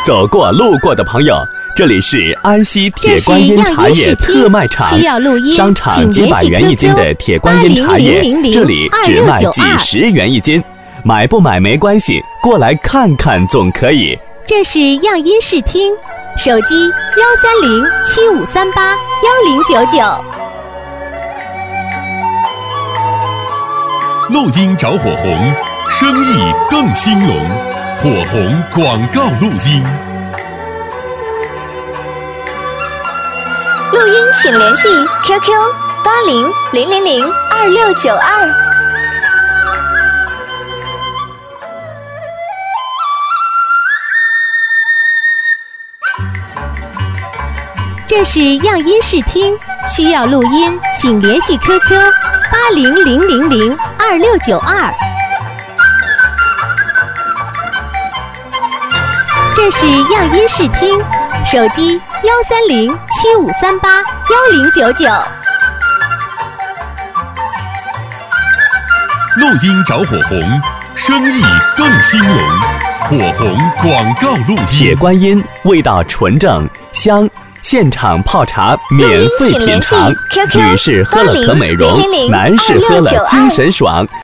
走过路过的朋友，这里是安溪铁观音茶叶特卖场， 需要录音， 商场几百元一斤的铁观音茶叶，这里只卖几十元一斤，买不买没关系，过来看看总可以。 这是样音视听，手机13075381099。 录音找火红，生意更兴隆。火红广告录音， 录音请联系 QQ8000022692。 这是样音视听，需要录音请联系 QQ8000022692。这是样音视听，手机13075381099。 录音找火红，生意更兴隆。火红广告录音， 铁观音味道纯正香，现场泡茶免费品尝，女士喝了可美容，男士喝了精神爽。